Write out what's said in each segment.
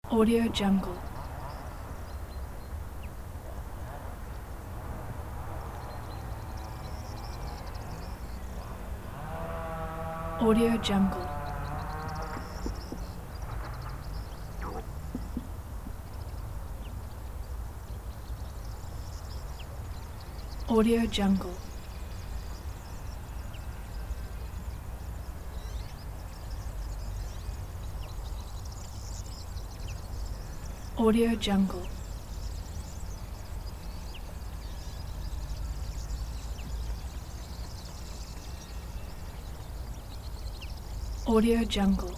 Audio Jungle. Audio Jungle. Audio Jungle. Audio Jungle. Audio Jungle.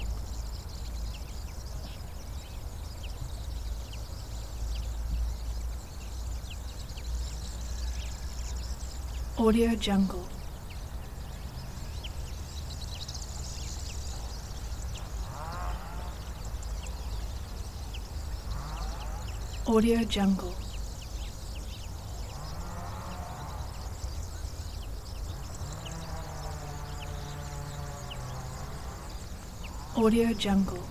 Audio Jungle. Audio Jungle. Audio Jungle.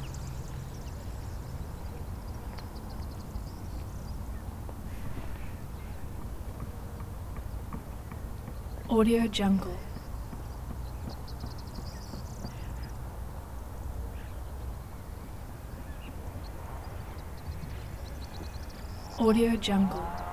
Audio Jungle. Audio Jungle.